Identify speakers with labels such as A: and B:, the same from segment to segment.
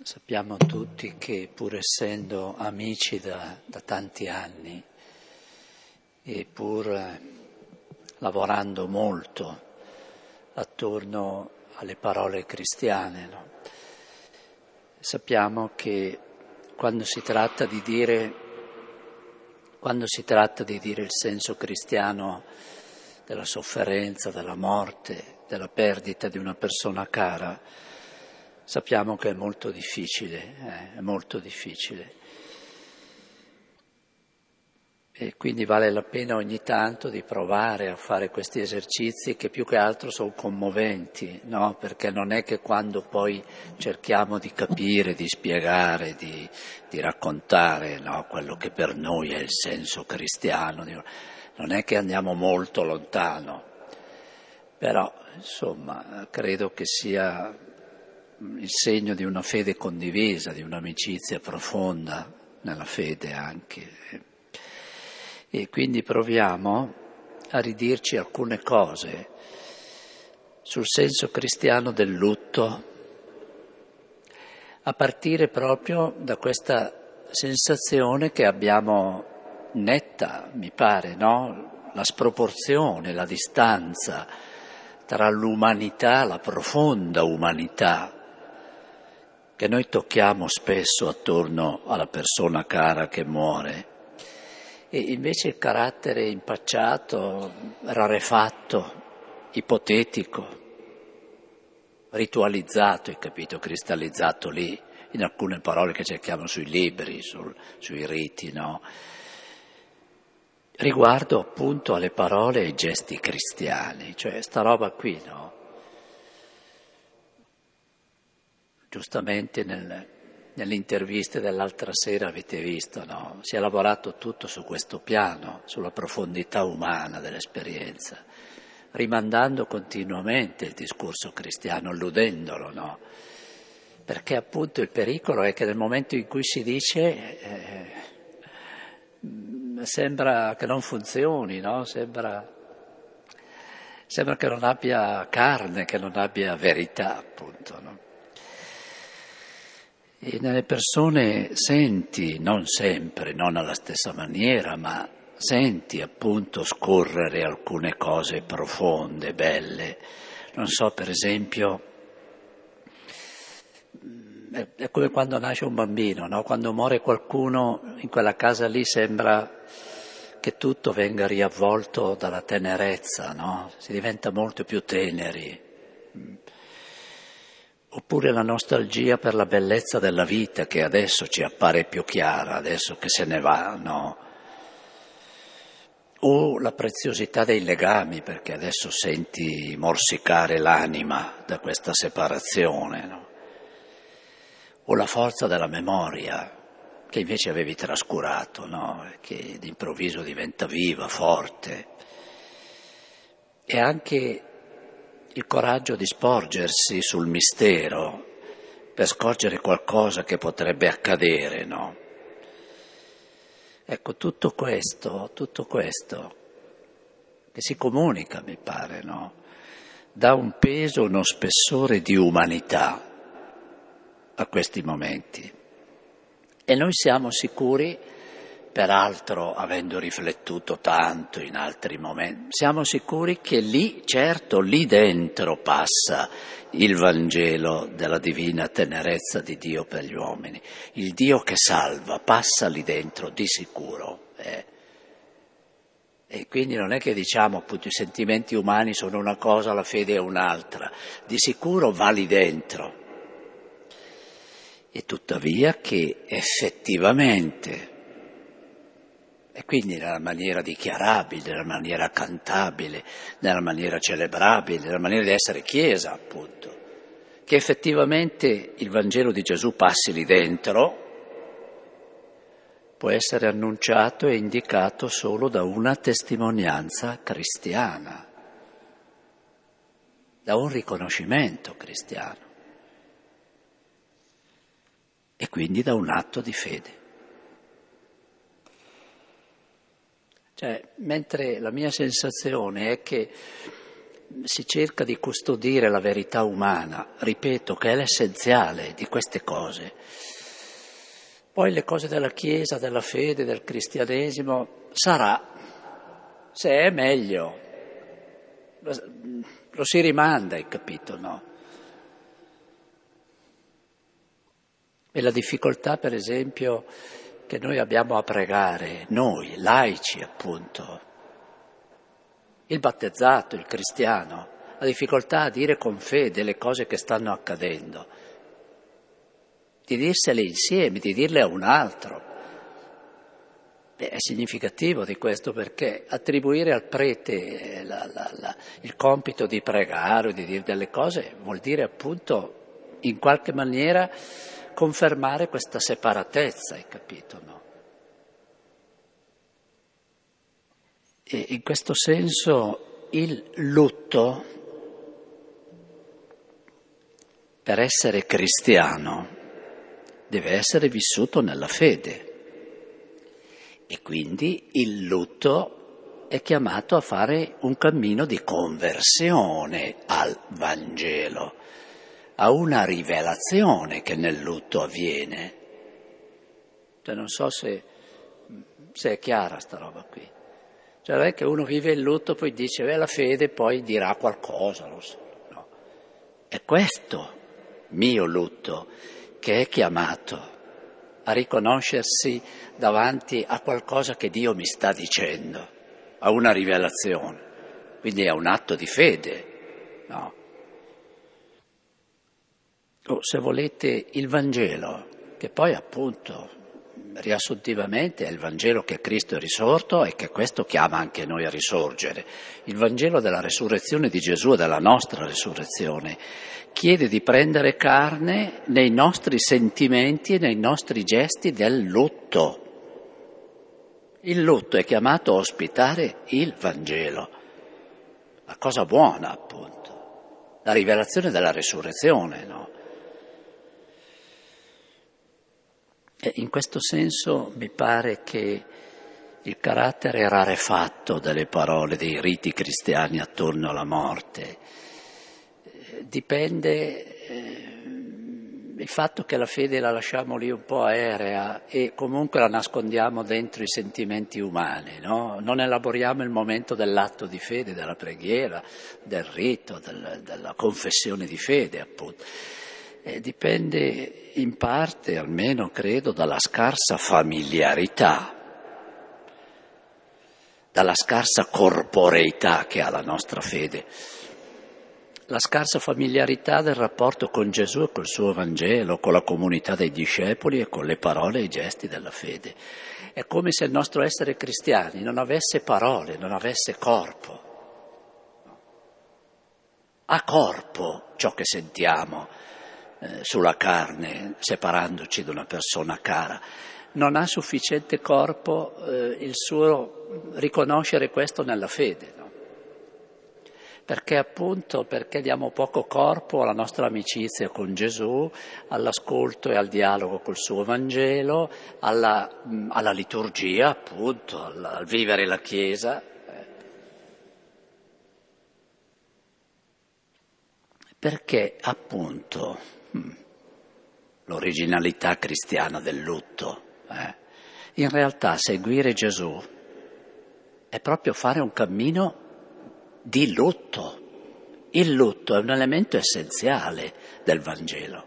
A: Sappiamo tutti che pur essendo amici da tanti anni e pur lavorando molto attorno alle parole cristiane, no? Sappiamo che quando si tratta di dire il senso cristiano della sofferenza, della morte, della perdita di una persona cara, sappiamo che è molto difficile. E quindi vale la pena ogni tanto di provare a fare questi esercizi che più che altro sono commoventi, no? Perché non è che quando poi cerchiamo di capire, di spiegare, di raccontare, no? Quello che per noi è il senso cristiano, non è che andiamo molto lontano, però insomma credo che sia il segno di una fede condivisa, di un'amicizia profonda nella fede anche. E quindi proviamo a ridirci alcune cose sul senso cristiano del lutto, a partire proprio da questa sensazione che abbiamo netta, mi pare, no? La sproporzione, la distanza tra l'umanità, la profonda umanità, che noi tocchiamo spesso attorno alla persona cara che muore, e invece il carattere impacciato, rarefatto, ipotetico, ritualizzato, hai capito, cristallizzato lì, in alcune parole che cerchiamo sui libri, sui riti, no? Riguardo appunto alle parole e ai gesti cristiani, cioè sta roba qui, no? Giustamente nelle interviste dell'altra sera avete visto, no? Si è lavorato tutto su questo piano, sulla profondità umana dell'esperienza, rimandando continuamente il discorso cristiano, alludendolo, no? Perché appunto il pericolo è che nel momento in cui si dice sembra che non funzioni, no? Sembra che non abbia carne, che non abbia verità, appunto, no? E nelle persone senti, non sempre, non alla stessa maniera, ma senti appunto scorrere alcune cose profonde, belle. Non so, per esempio, è come quando nasce un bambino, no? Quando muore qualcuno in quella casa lì sembra che tutto venga riavvolto dalla tenerezza, no? Si diventa molto più teneri. Oppure la nostalgia per la bellezza della vita che adesso ci appare più chiara, adesso che se ne va, no? O la preziosità dei legami, perché adesso senti morsicare l'anima da questa separazione, no? O la forza della memoria, che invece avevi trascurato, no? Che d'improvviso diventa viva, forte. E anche il coraggio di sporgersi sul mistero per scorgere qualcosa che potrebbe accadere, no? Ecco, tutto questo che si comunica, mi pare, no? Dà un peso, uno spessore di umanità a questi momenti. E noi siamo sicuri, peraltro avendo riflettuto tanto in altri momenti, siamo sicuri che lì, certo, lì dentro passa il Vangelo della divina tenerezza di Dio per gli uomini. Il Dio che salva passa lì dentro, di sicuro. E quindi non è che diciamo appunto i sentimenti umani sono una cosa, la fede è un'altra. Di sicuro va lì dentro. E tuttavia che effettivamente, e quindi nella maniera dichiarabile, nella maniera cantabile, nella maniera celebrabile, nella maniera di essere Chiesa, appunto, che effettivamente il Vangelo di Gesù passi lì dentro, può essere annunciato e indicato solo da una testimonianza cristiana, da un riconoscimento cristiano e quindi da un atto di fede. Cioè, mentre la mia sensazione è che si cerca di custodire la verità umana, ripeto, che è l'essenziale di queste cose. Poi le cose della Chiesa, della fede, del cristianesimo, sarà, se è meglio, lo si rimanda, hai capito, no? E la difficoltà, per esempio, che noi abbiamo a pregare, noi, laici appunto, il battezzato, il cristiano, la difficoltà a dire con fede le cose che stanno accadendo, di dirsele insieme, di dirle a un altro. È significativo di questo, perché attribuire al prete il compito di pregare o di dire delle cose vuol dire appunto in qualche maniera confermare questa separatezza, hai capito, no? E in questo senso il lutto, per essere cristiano, deve essere vissuto nella fede. E quindi il lutto è chiamato a fare un cammino di conversione al Vangelo, a una rivelazione che nel lutto avviene. Cioè non so se è chiara sta roba qui. Cioè non è che uno vive il lutto, poi dice la fede poi dirà qualcosa, lo so. No. È questo mio lutto che è chiamato a riconoscersi davanti a qualcosa che Dio mi sta dicendo, a una rivelazione, quindi è un atto di fede, no? O se volete il Vangelo, che poi appunto riassuntivamente è il Vangelo che Cristo è risorto e che questo chiama anche noi a risorgere. Il Vangelo della resurrezione di Gesù e della nostra resurrezione chiede di prendere carne nei nostri sentimenti e nei nostri gesti del lutto. Il lutto è chiamato a ospitare il Vangelo, la cosa buona appunto, la rivelazione della resurrezione, no? E in questo senso mi pare che il carattere rarefatto delle parole dei riti cristiani attorno alla morte dipende il fatto che la fede la lasciamo lì un po' aerea e comunque la nascondiamo dentro i sentimenti umani, no? Non elaboriamo il momento dell'atto di fede, della preghiera, del rito, della confessione di fede, appunto. Dipende in parte, almeno credo, dalla scarsa familiarità, dalla scarsa corporeità che ha la nostra fede, la scarsa familiarità del rapporto con Gesù e col suo Vangelo, con la comunità dei discepoli e con le parole e i gesti della fede. È come se il nostro essere cristiani non avesse parole, non avesse corpo. Ha corpo ciò che sentiamo sulla carne, separandoci da una persona cara. Non ha sufficiente corpo il suo riconoscere questo nella fede, no? Perché diamo poco corpo alla nostra amicizia con Gesù, all'ascolto e al dialogo col suo Vangelo, alla liturgia, appunto, al vivere la Chiesa. Perché, appunto, l'originalità cristiana del lutto, in realtà seguire Gesù è proprio fare un cammino di lutto. Il lutto è un elemento essenziale del Vangelo.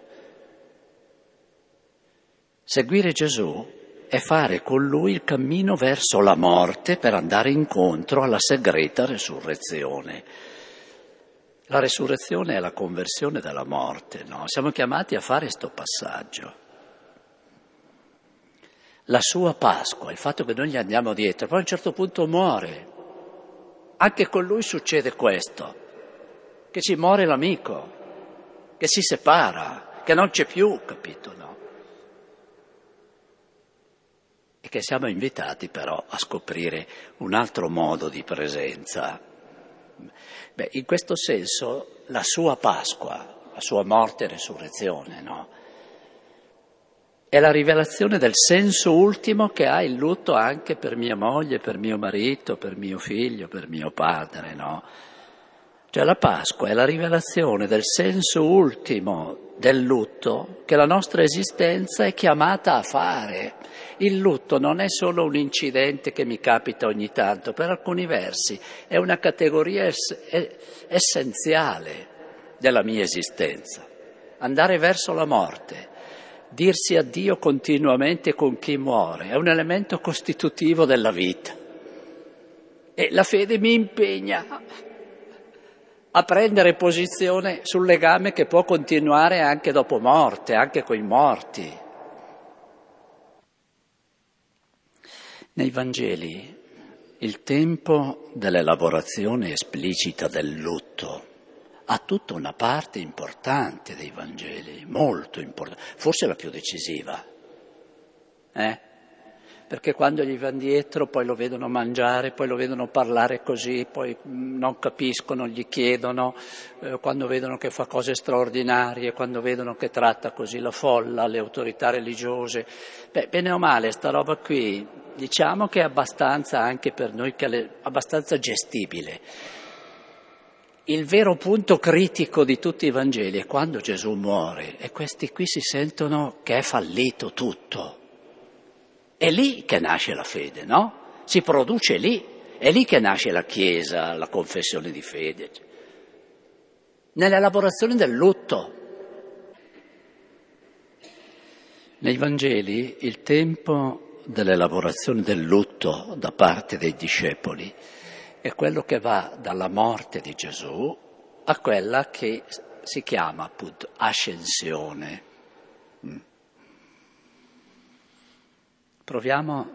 A: Seguire Gesù è fare con Lui il cammino verso la morte per andare incontro alla segreta resurrezione. La resurrezione è la conversione della morte, no? Siamo chiamati a fare questo passaggio. La sua Pasqua, il fatto che noi gli andiamo dietro, poi a un certo punto muore. Anche con lui succede questo, che ci muore l'amico, che si separa, che non c'è più, capito, no? E che siamo invitati però a scoprire un altro modo di presenza. Beh, in questo senso la sua Pasqua, la sua morte e resurrezione, no? È la rivelazione del senso ultimo che ha il lutto anche per mia moglie, per mio marito, per mio figlio, per mio padre, no? Cioè la Pasqua è la rivelazione del senso ultimo del lutto che la nostra esistenza è chiamata a fare. Il lutto non è solo un incidente che mi capita ogni tanto, per alcuni versi è una categoria essenziale della mia esistenza. Andare verso la morte, dirsi addio continuamente con chi muore, è un elemento costitutivo della vita. E la fede mi impegna a prendere posizione sul legame che può continuare anche dopo morte, anche coi morti. Nei Vangeli il tempo dell'elaborazione esplicita del lutto ha tutta una parte importante dei Vangeli, molto importante, forse la più decisiva. Perché quando gli vanno dietro poi lo vedono mangiare, poi lo vedono parlare così, poi non capiscono, gli chiedono, quando vedono che fa cose straordinarie, quando vedono che tratta così la folla, le autorità religiose. Bene o male, sta roba qui, diciamo che è abbastanza anche per noi, abbastanza gestibile. Il vero punto critico di tutti i Vangeli è quando Gesù muore e questi qui si sentono che è fallito tutto. È lì che nasce la fede, no? Si produce lì, è lì che nasce la Chiesa, la confessione di fede. Nell'elaborazione del lutto. Nei Vangeli il tempo dell'elaborazione del lutto da parte dei discepoli è quello che va dalla morte di Gesù a quella che si chiama appunto ascensione. Proviamo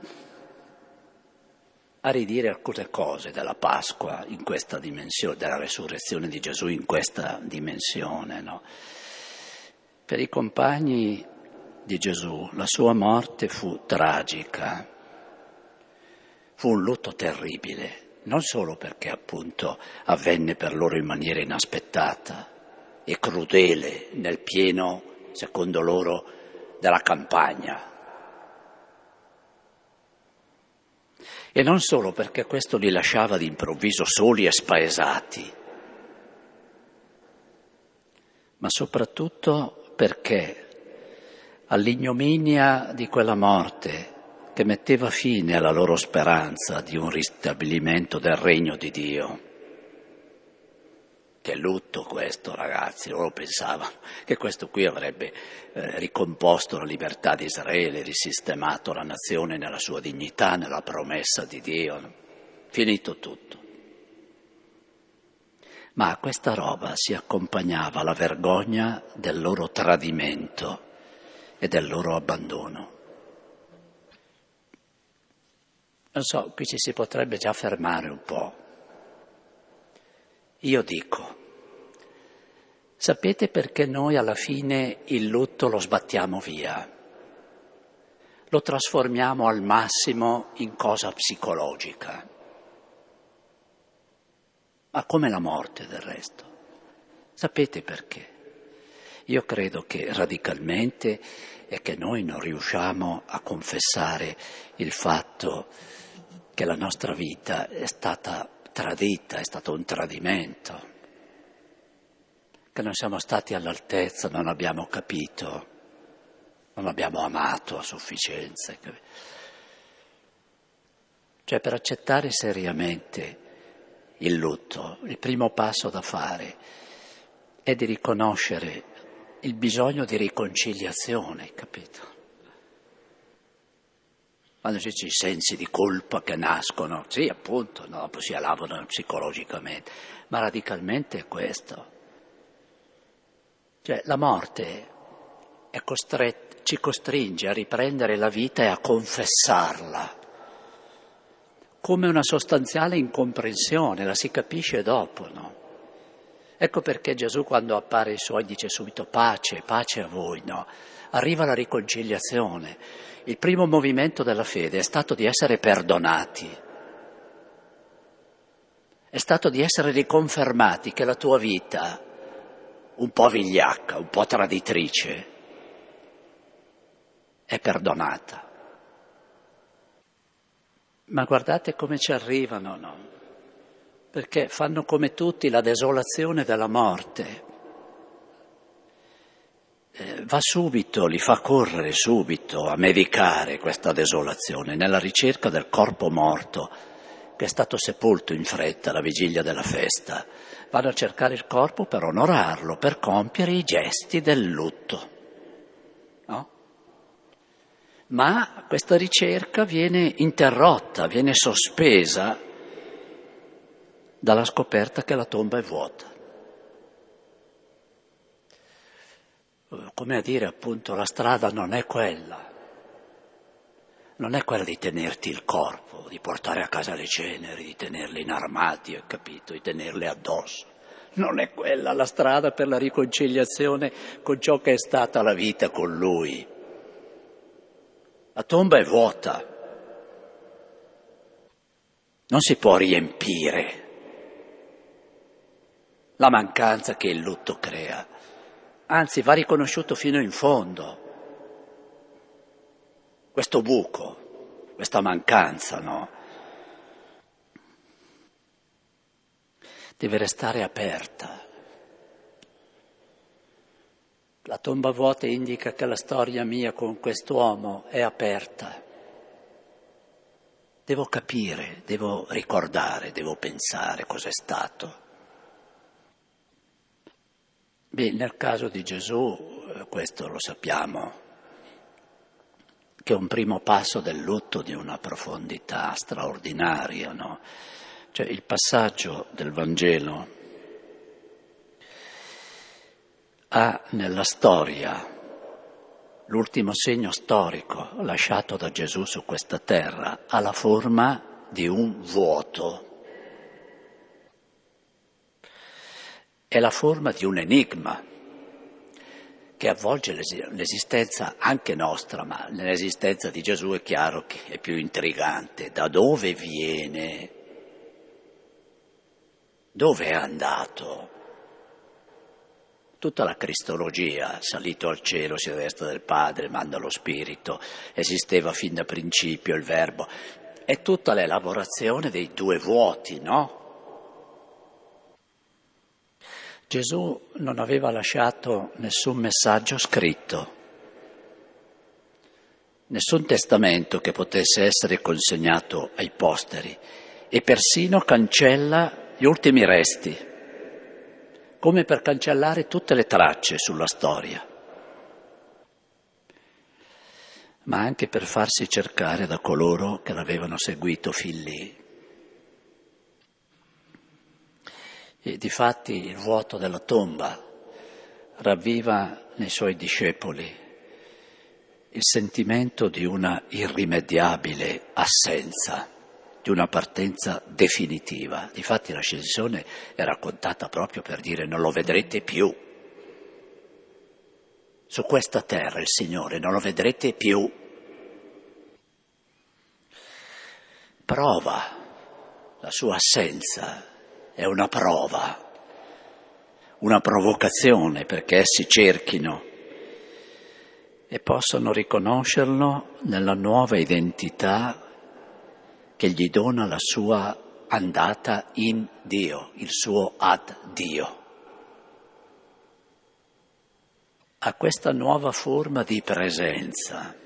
A: a ridire alcune cose della Pasqua in questa dimensione, della resurrezione di Gesù in questa dimensione, no? Per i compagni di Gesù la sua morte fu tragica, fu un lutto terribile, non solo perché appunto avvenne per loro in maniera inaspettata e crudele nel pieno, secondo loro, della campagna. E non solo perché questo li lasciava d'improvviso soli e spaesati, ma soprattutto perché all'ignominia di quella morte che metteva fine alla loro speranza di un ristabilimento del regno di Dio. Che lutto questo, ragazzi, loro pensavano che questo qui avrebbe ricomposto la libertà di Israele, risistemato la nazione nella sua dignità, nella promessa di Dio, finito tutto. Ma a questa roba si accompagnava la vergogna del loro tradimento e del loro abbandono. Non so, qui ci si potrebbe già fermare un po'. Io dico, sapete perché noi alla fine il lutto lo sbattiamo via? Lo trasformiamo al massimo in cosa psicologica, ma come la morte del resto. Sapete perché? Io credo che radicalmente è che noi non riusciamo a confessare il fatto che la nostra vita è stata tradita, è stato un tradimento, che non siamo stati all'altezza, non abbiamo capito, non abbiamo amato a sufficienza. Cioè, per accettare seriamente il lutto, il primo passo da fare è di riconoscere il bisogno di riconciliazione, capito? Quando ci sono i sensi di colpa che nascono, sì, appunto, no, poi si elavano psicologicamente, ma radicalmente è questo. Cioè, la morte ci costringe a riprendere la vita e a confessarla, come una sostanziale incomprensione, la si capisce dopo, no? Ecco perché Gesù quando appare ai suoi dice subito pace, pace a voi, no? Arriva la riconciliazione. Il primo movimento della fede è stato di essere perdonati, è stato di essere riconfermati che la tua vita, un po' vigliacca, un po' traditrice, è perdonata. Ma guardate come ci arrivano, no? perché fanno come tutti la desolazione della morte. Va subito, li fa correre subito a medicare questa desolazione nella ricerca del corpo morto che è stato sepolto in fretta alla vigilia della festa. Vanno a cercare il corpo per onorarlo, per compiere i gesti del lutto. No? Ma questa ricerca viene interrotta, viene sospesa dalla scoperta che la tomba è vuota. Come a dire, appunto, la strada non è quella di tenerti il corpo, di portare a casa le ceneri, di tenerle in armadio, capito, di tenerle addosso. Non è quella la strada per la riconciliazione con ciò che è stata la vita con Lui. La tomba è vuota, non si può riempire la mancanza che il lutto crea. Anzi, va riconosciuto fino in fondo questo buco, questa mancanza, no? Deve restare aperta. La tomba vuota indica che la storia mia con quest'uomo è aperta. Devo capire, devo ricordare, devo pensare cos'è stato. Beh, nel caso di Gesù, questo lo sappiamo, che è un primo passo del lutto di una profondità straordinaria, no? Cioè il passaggio del Vangelo ha nella storia l'ultimo segno storico lasciato da Gesù su questa terra, ha la forma di un vuoto. È la forma di un enigma che avvolge l'esistenza anche nostra, ma nell'esistenza di Gesù è chiaro che è più intrigante. Da dove viene? Dove è andato? Tutta la cristologia, salito al cielo, si è a destra del Padre, manda lo Spirito, esisteva fin da principio il Verbo. È tutta l'elaborazione dei due vuoti, no? Gesù non aveva lasciato nessun messaggio scritto, nessun testamento che potesse essere consegnato ai posteri e persino cancella gli ultimi resti, come per cancellare tutte le tracce sulla storia, ma anche per farsi cercare da coloro che l'avevano seguito fin lì. E difatti il vuoto della tomba ravviva nei suoi discepoli il sentimento di una irrimediabile assenza, di una partenza definitiva. Difatti l'ascensione è raccontata proprio per dire non lo vedrete più. Su questa terra il Signore non lo vedrete più. Prova la sua assenza. È una prova, una provocazione perché essi cerchino e possano riconoscerlo nella nuova identità che gli dona la sua andata in Dio, il suo ad Dio. A questa nuova forma di presenza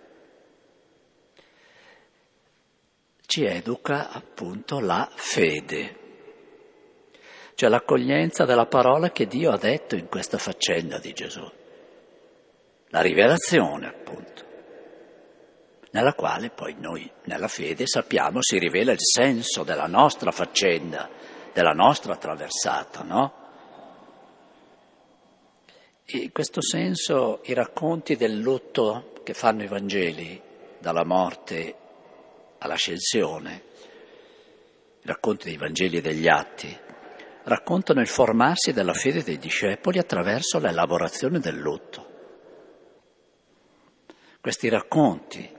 A: ci educa appunto la fede. Cioè l'accoglienza della parola che Dio ha detto in questa faccenda di Gesù. La rivelazione, appunto, nella quale poi noi, nella fede, sappiamo si rivela il senso della nostra faccenda, della nostra traversata, no? E in questo senso i racconti del lutto che fanno i Vangeli, dalla morte all'ascensione, i racconti dei Vangeli e degli Atti, raccontano il formarsi della fede dei discepoli attraverso l'elaborazione del lutto. Questi racconti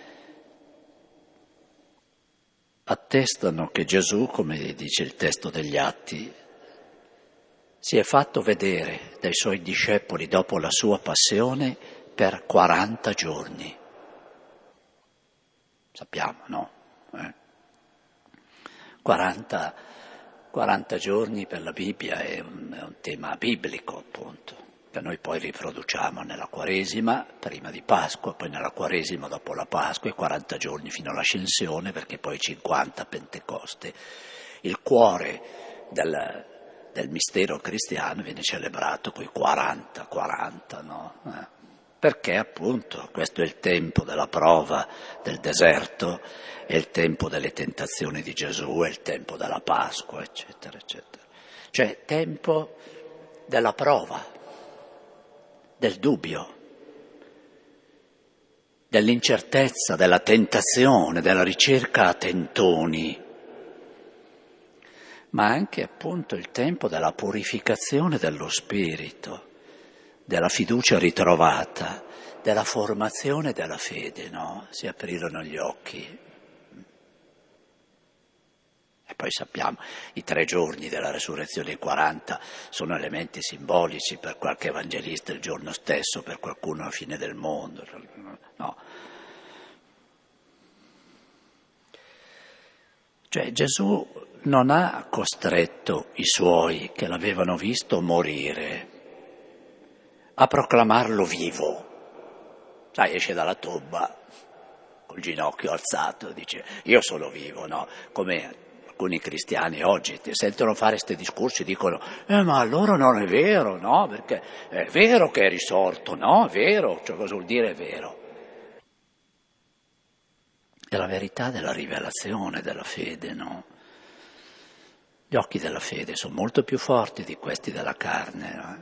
A: attestano che Gesù, come dice il testo degli Atti, si è fatto vedere dai suoi discepoli dopo la sua passione per 40 giorni. Sappiamo, no? 40 40 giorni per la Bibbia è un tema biblico, appunto, che noi poi riproduciamo nella Quaresima, prima di Pasqua, poi nella Quaresima dopo la Pasqua, e 40 giorni fino all'Ascensione, perché poi 50 a Pentecoste. Il cuore del mistero cristiano viene celebrato coi 40, no? Perché appunto questo è il tempo della prova del deserto, è il tempo delle tentazioni di Gesù, è il tempo della Pasqua, eccetera, eccetera. Cioè tempo della prova, del dubbio, dell'incertezza, della tentazione, della ricerca a tentoni, ma anche appunto il tempo della purificazione dello spirito, della fiducia ritrovata, della formazione della fede, no? Si aprirono gli occhi. E poi sappiamo, i 3 giorni della resurrezione, i 40, sono elementi simbolici, per qualche evangelista il giorno stesso, per qualcuno la fine del mondo, no? Cioè Gesù non ha costretto i suoi che l'avevano visto morire a proclamarlo vivo. Sai, esce dalla tomba col ginocchio alzato, dice io sono vivo, no? Come alcuni cristiani oggi ti sentono fare questi discorsi, dicono ma allora non è vero, no? Perché è vero che è risorto, no? È vero, cioè cosa vuol dire è vero? È la verità della rivelazione della fede, no? Gli occhi della fede sono molto più forti di questi della carne, no?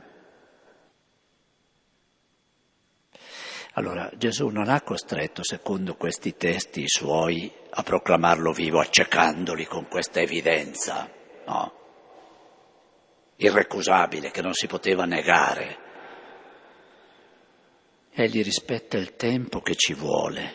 A: Allora Gesù non ha costretto, secondo questi testi, i suoi a proclamarlo vivo, accecandoli con questa evidenza, no? Irrecusabile, che non si poteva negare. Egli rispetta il tempo che ci vuole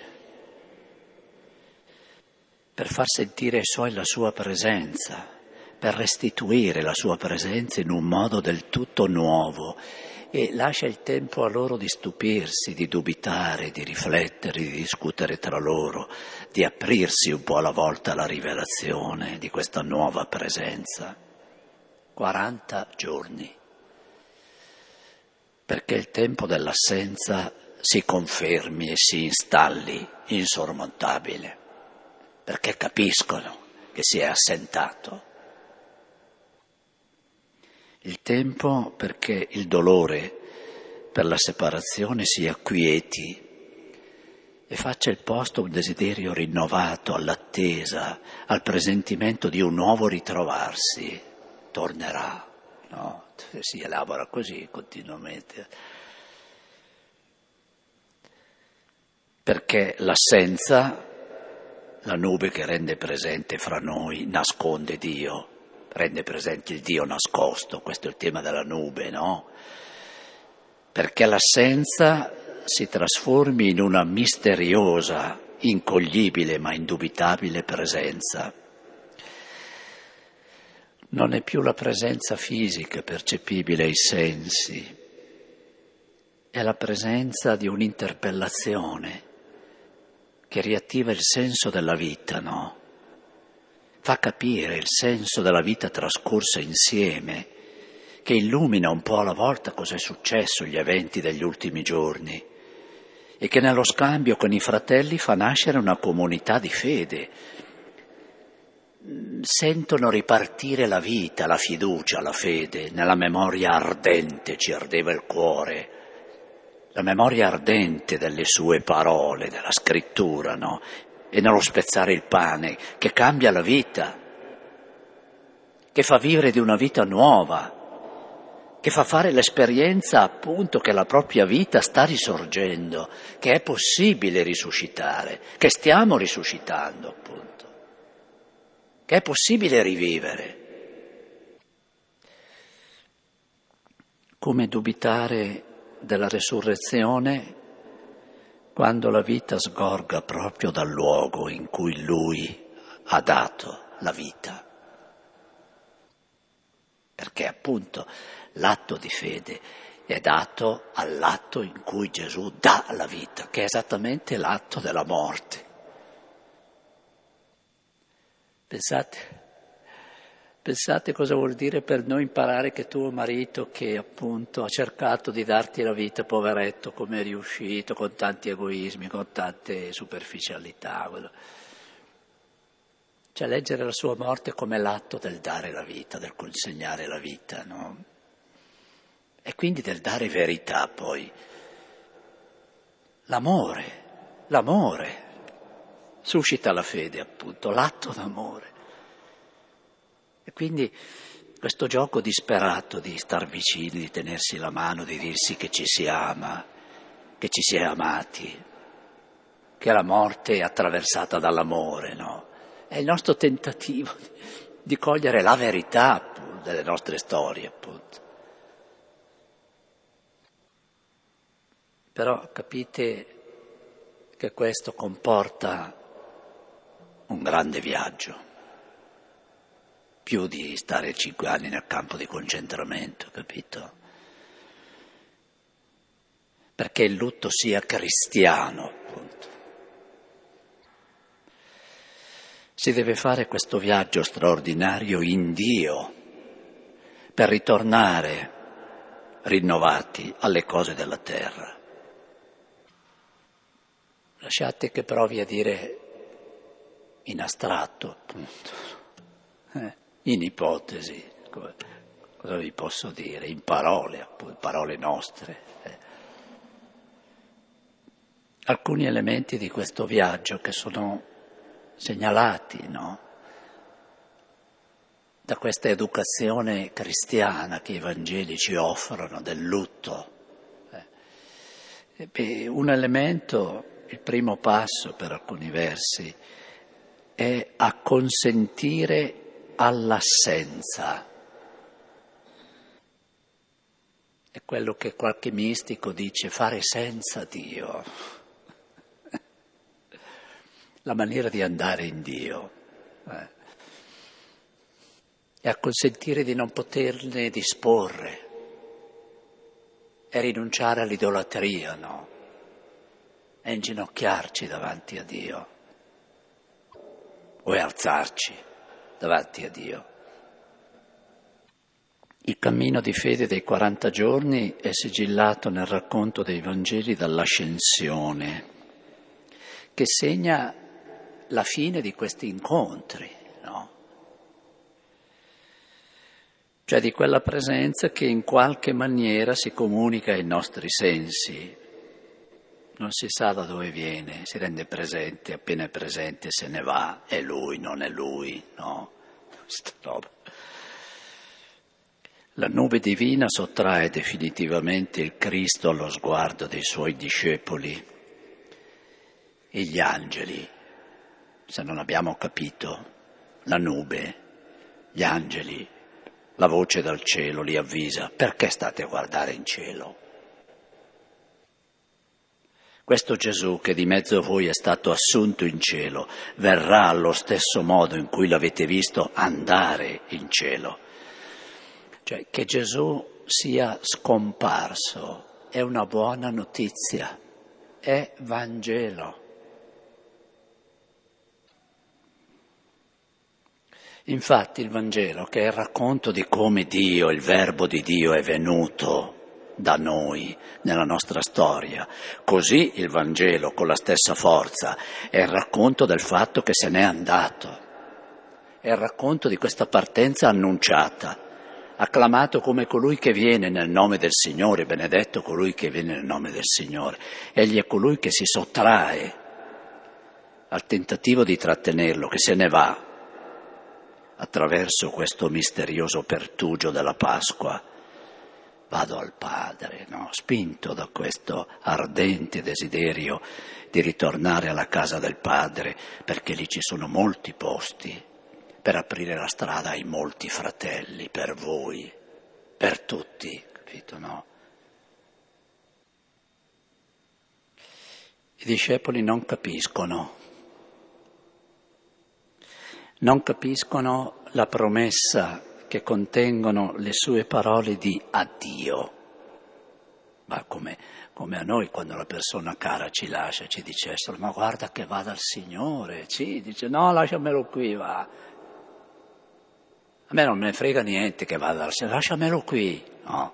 A: per far sentire ai suoi la sua presenza, per restituire la sua presenza in un modo del tutto nuovo, e lascia il tempo a loro di stupirsi, di dubitare, di riflettere, di discutere tra loro, di aprirsi un po' alla volta alla rivelazione di questa nuova presenza. 40 giorni, perché il tempo dell'assenza si confermi e si installi insormontabile, perché capiscono che si è assentato. Il tempo perché il dolore per la separazione si acquieti e faccia il posto a un desiderio rinnovato, all'attesa, al presentimento di un nuovo ritrovarsi. Tornerà, no? Si elabora così continuamente. Perché l'assenza, la nube che rende presente fra noi, nasconde Dio. Rende presente il Dio nascosto, questo è il tema della nube, no? Perché l'assenza si trasformi in una misteriosa, incoglibile ma indubitabile presenza. Non è più la presenza fisica percepibile ai sensi, è la presenza di un'interpellazione che riattiva il senso della vita, no? Fa capire il senso della vita trascorsa insieme, che illumina un po' alla volta cosa è successo, gli eventi degli ultimi giorni, e che nello scambio con i fratelli fa nascere una comunità di fede. Sentono ripartire la vita, la fiducia, la fede, nella memoria ardente ci ardeva il cuore, la memoria ardente delle sue parole, della scrittura, no? E nello spezzare il pane, che cambia la vita, che fa vivere di una vita nuova, che fa fare l'esperienza appunto che la propria vita sta risorgendo, che è possibile risuscitare, che stiamo risuscitando appunto, che è possibile rivivere. Come dubitare della resurrezione quando la vita sgorga proprio dal luogo in cui Lui ha dato la vita. Perché appunto l'atto di fede è dato all'atto in cui Gesù dà la vita, che è esattamente l'atto della morte. Pensate, Pensate cosa vuol dire per noi imparare che tuo marito, che appunto ha cercato di darti la vita, poveretto, come è riuscito, con tanti egoismi, con tante superficialità. Cioè leggere la sua morte come l'atto del dare la vita, del consegnare la vita, no? E quindi del dare verità poi. L'amore suscita la fede, appunto, l'atto d'amore. E quindi questo gioco disperato di star vicini, di tenersi la mano, di dirsi che ci si ama, che ci si è amati, che la morte è attraversata dall'amore, no? È il nostro tentativo di cogliere la verità, appunto, delle nostre storie, appunto. Però capite che questo comporta un grande viaggio, più di stare 5 anni nel campo di concentramento, capito? Perché il lutto sia cristiano, appunto. Si deve fare questo viaggio straordinario in Dio per ritornare rinnovati alle cose della terra. Lasciate che provi a dire in astratto, appunto, in ipotesi, cosa vi posso dire, in parole, appunto, parole nostre. Alcuni elementi di questo viaggio che sono segnalati, no? Da questa educazione cristiana che i Vangeli ci offrono del lutto. Un elemento, il primo passo per alcuni versi, è acconsentire all'assenza. È quello che qualche mistico dice, fare senza Dio. La maniera di andare in Dio. E acconsentire di non poterne disporre. È rinunciare all'idolatria, no? È inginocchiarci davanti a Dio. O è alzarci davanti a Dio. Il cammino di fede dei 40 giorni è sigillato nel racconto dei Vangeli dall'ascensione, che segna la fine di questi incontri, no? Cioè di quella presenza che in qualche maniera si comunica ai nostri sensi. Non si sa da dove viene, si rende presente, appena è presente se ne va, è lui, non è lui, no? Questa roba. La nube divina sottrae definitivamente il Cristo allo sguardo dei suoi discepoli e gli angeli. Se non abbiamo capito, la nube, gli angeli, la voce dal cielo li avvisa, perché state a guardare in cielo? Questo Gesù che di mezzo a voi è stato assunto in cielo, verrà allo stesso modo in cui l'avete visto andare in cielo. Cioè che Gesù sia scomparso è una buona notizia, è Vangelo. Infatti il Vangelo, che è il racconto di come Dio, il Verbo di Dio, è venuto da noi nella nostra storia, così il Vangelo con la stessa forza è il racconto del fatto che se n'è andato, è il racconto di questa partenza annunciata, acclamato come colui che viene nel nome del Signore, benedetto colui che viene nel nome del Signore. Egli è colui che si sottrae al tentativo di trattenerlo, che se ne va attraverso questo misterioso pertugio della Pasqua. Vado al Padre, no? Spinto da questo ardente desiderio di ritornare alla casa del Padre, perché lì ci sono molti posti per aprire la strada ai molti fratelli, per voi, per tutti, capito, no? I discepoli non capiscono la promessa che contengono le sue parole di addio. Ma come a noi quando la persona cara ci lascia, ci dice, ma guarda che va dal Signore, ci dice, no, lasciamelo qui, va. A me non me ne frega niente che vada al cielo, lasciamelo qui. No.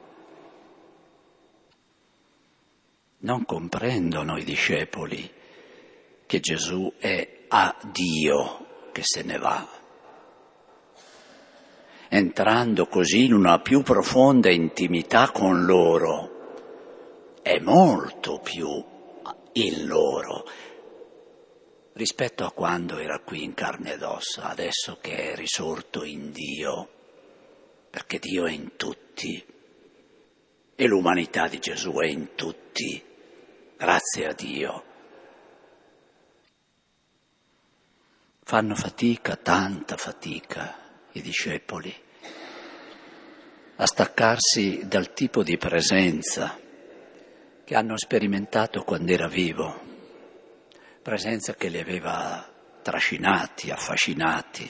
A: Non comprendono i discepoli che Gesù è a Dio che se ne va, entrando così in una più profonda intimità con loro, è molto più in loro rispetto a quando era qui in carne ed ossa, adesso che è risorto in Dio, perché Dio è in tutti e l'umanità di Gesù è in tutti, grazie a Dio. Fanno fatica, tanta fatica, i discepoli, a staccarsi dal tipo di presenza che hanno sperimentato quando era vivo, presenza che li aveva trascinati, affascinati.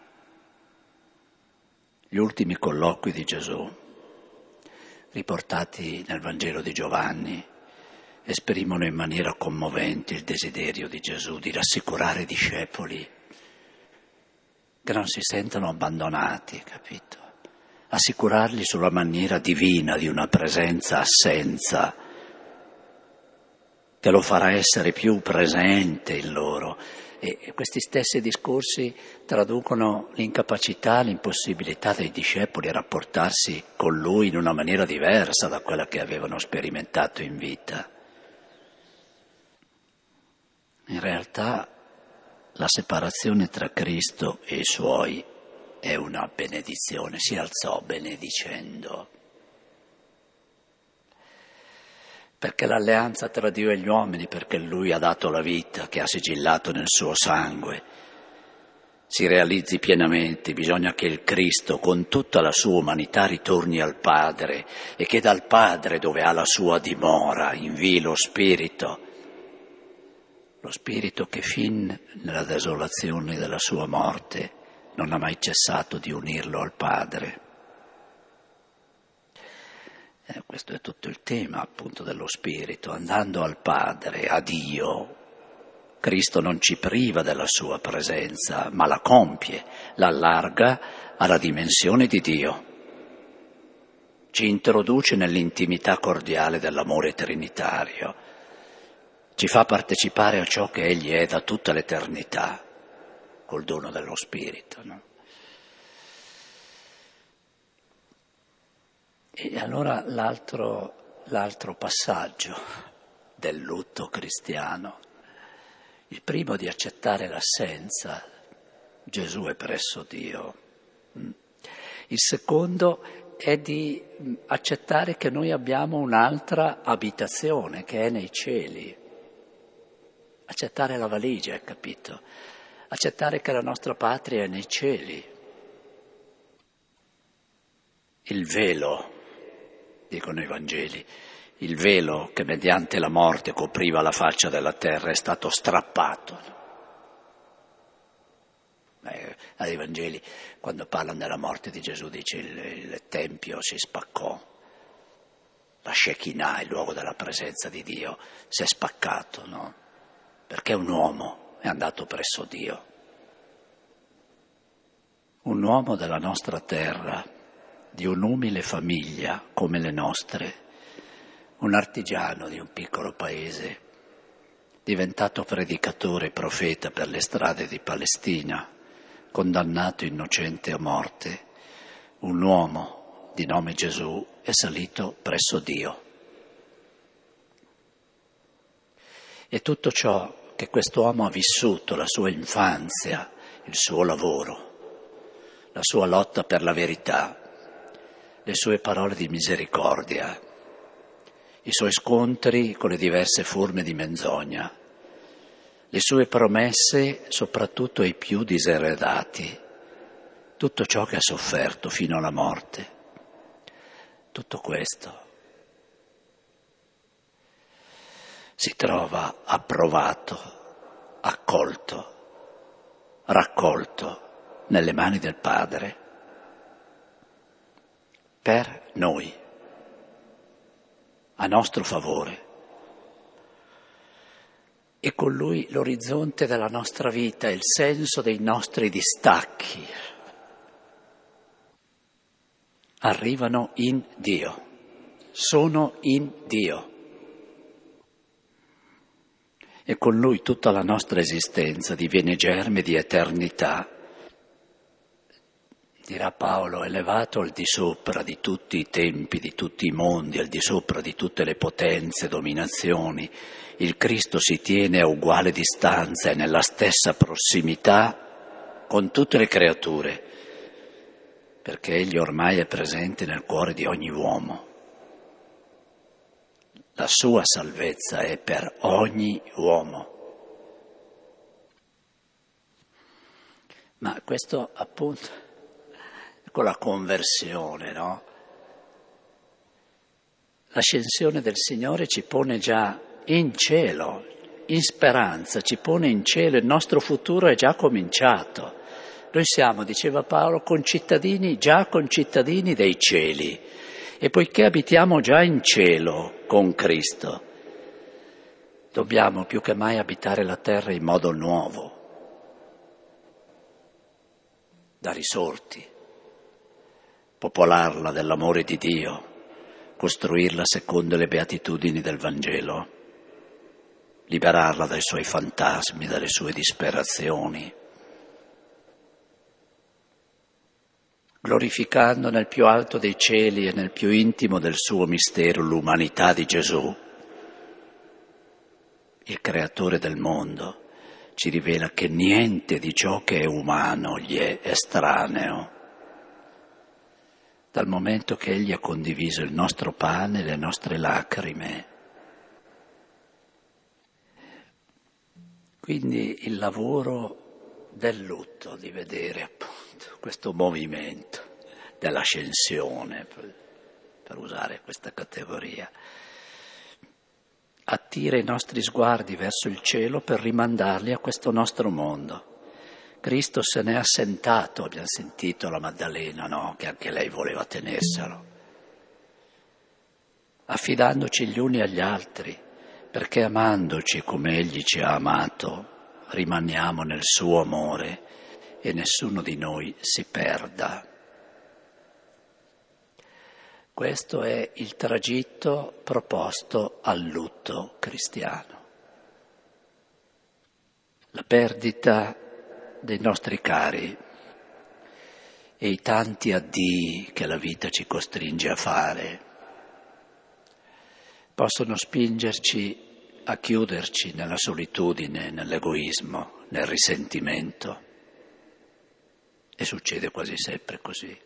A: Gli ultimi colloqui di Gesù, riportati nel Vangelo di Giovanni, esprimono in maniera commovente il desiderio di Gesù di rassicurare i discepoli che non si sentono abbandonati, capito? Assicurarli sulla maniera divina di una presenza-assenza che lo farà essere più presente in loro. E questi stessi discorsi traducono l'incapacità, l'impossibilità dei discepoli a rapportarsi con Lui in una maniera diversa da quella che avevano sperimentato in vita. In realtà la separazione tra Cristo e i Suoi è una benedizione, si alzò benedicendo. Perché l'alleanza tra Dio e gli uomini, perché Lui ha dato la vita che ha sigillato nel suo sangue, si realizzi pienamente, bisogna che il Cristo con tutta la sua umanità ritorni al Padre e che dal Padre, dove ha la sua dimora, invii lo Spirito che fin nella desolazione della sua morte non ha mai cessato di unirlo al Padre. Questo è tutto il tema appunto dello Spirito, andando al Padre, a Dio. Cristo non ci priva della sua presenza, ma la compie, la allarga alla dimensione di Dio. Ci introduce nell'intimità cordiale dell'amore trinitario, ci fa partecipare a ciò che Egli è da tutta l'eternità, col dono dello Spirito, no? E allora l'altro passaggio del lutto cristiano, il primo di accettare l'assenza, Gesù è presso Dio. Il secondo è di accettare che noi abbiamo un'altra abitazione che è nei cieli. Accettare la valigia, capito? Accettare che la nostra patria è nei cieli. Il velo, dicono i Vangeli, il velo che mediante la morte copriva la faccia della terra è stato strappato. Ai Vangeli, quando parlano della morte di Gesù, dice il Tempio si spaccò, la Shekinah, il luogo della presenza di Dio, si è spaccato, no? Perché un uomo è andato presso Dio. Un uomo della nostra terra, di un'umile famiglia come le nostre, un artigiano di un piccolo paese, diventato predicatore e profeta per le strade di Palestina, condannato innocente a morte, un uomo di nome Gesù è salito presso Dio. E tutto ciò che quest'uomo ha vissuto, la sua infanzia, il suo lavoro, la sua lotta per la verità, le sue parole di misericordia, i suoi scontri con le diverse forme di menzogna, le sue promesse soprattutto ai più diseredati, tutto ciò che ha sofferto fino alla morte, tutto questo si trova approvato, accolto, raccolto nelle mani del Padre per noi, a nostro favore. E con Lui l'orizzonte della nostra vita, il senso dei nostri distacchi, arrivano in Dio, sono in Dio. E con Lui tutta la nostra esistenza diviene germe di eternità. Dirà Paolo, elevato al di sopra di tutti i tempi, di tutti i mondi, al di sopra di tutte le potenze, dominazioni, il Cristo si tiene a uguale distanza e nella stessa prossimità con tutte le creature, perché Egli ormai è presente nel cuore di ogni uomo. La sua salvezza è per ogni uomo. Ma questo appunto con la conversione, no? L'ascensione del Signore ci pone già in cielo, in speranza, ci pone in cielo, il nostro futuro è già cominciato. Noi siamo, diceva Paolo, già concittadini dei cieli e poiché abitiamo già in cielo con Cristo, dobbiamo più che mai abitare la terra in modo nuovo, da risorti. Popolarla dell'amore di Dio, costruirla secondo le beatitudini del Vangelo, liberarla dai suoi fantasmi, dalle sue disperazioni, glorificando nel più alto dei cieli e nel più intimo del suo mistero l'umanità di Gesù, il creatore del mondo, ci rivela che niente di ciò che è umano gli è estraneo. Dal momento che Egli ha condiviso il nostro pane e le nostre lacrime. Quindi il lavoro del lutto, di vedere appunto questo movimento dell'ascensione, per usare questa categoria, attira i nostri sguardi verso il cielo per rimandarli a questo nostro mondo. Cristo se n'è assentato, abbiamo sentito la Maddalena, no? Che anche lei voleva tenerselo, affidandoci gli uni agli altri, perché amandoci come Egli ci ha amato, rimaniamo nel suo amore e nessuno di noi si perda. Questo è il tragitto proposto al lutto cristiano. La perdita dei nostri cari e i tanti addii che la vita ci costringe a fare possono spingerci a chiuderci nella solitudine, nell'egoismo, nel risentimento. E succede quasi sempre così.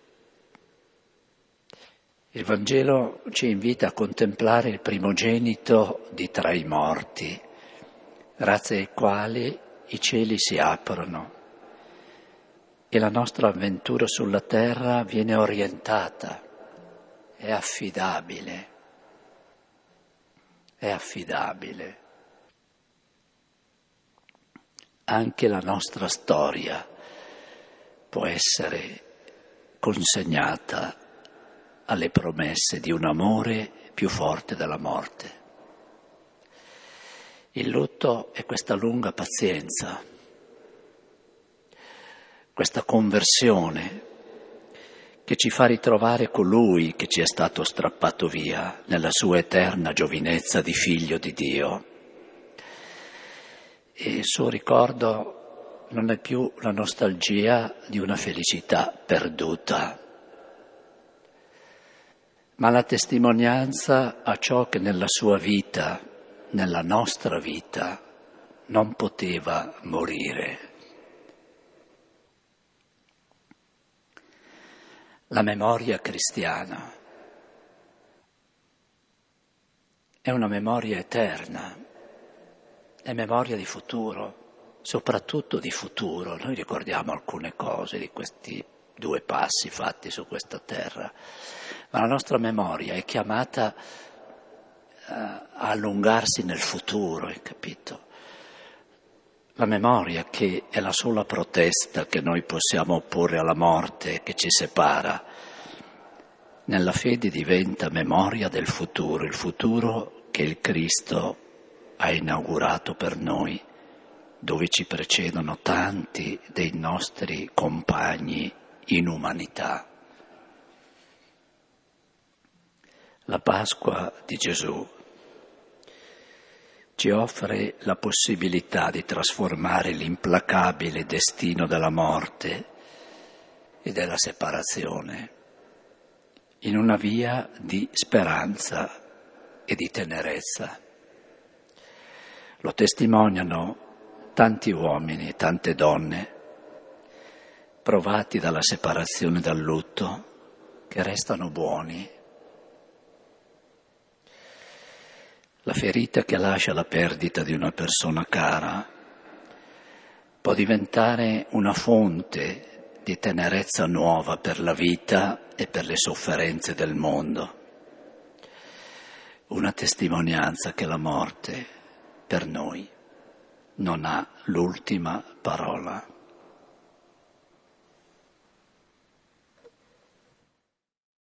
A: Il Vangelo ci invita a contemplare il primogenito di tra i morti, grazie ai quali i cieli si aprono e la nostra avventura sulla terra viene orientata, è affidabile. Anche la nostra storia può essere consegnata alle promesse di un amore più forte della morte. Il lutto è questa lunga pazienza, questa conversione che ci fa ritrovare colui che ci è stato strappato via nella sua eterna giovinezza di figlio di Dio. E il suo ricordo non è più la nostalgia di una felicità perduta, ma la testimonianza a ciò che nella sua vita, nella nostra vita, non poteva morire. La memoria cristiana è una memoria eterna, è memoria di futuro, soprattutto di futuro. Noi ricordiamo alcune cose di questi 2 passi fatti su questa terra, ma la nostra memoria è chiamata a allungarsi nel futuro, hai capito? La memoria che è la sola protesta che noi possiamo opporre alla morte che ci separa, nella fede diventa memoria del futuro, il futuro che il Cristo ha inaugurato per noi, dove ci precedono tanti dei nostri compagni in umanità. La Pasqua di Gesù ci offre la possibilità di trasformare l'implacabile destino della morte e della separazione in una via di speranza e di tenerezza. Lo testimoniano tanti uomini e tante donne provati dalla separazione e dal lutto, che restano buoni. La ferita che lascia la perdita di una persona cara può diventare una fonte di tenerezza nuova per la vita e per le sofferenze del mondo. Una testimonianza che la morte per noi non ha l'ultima parola.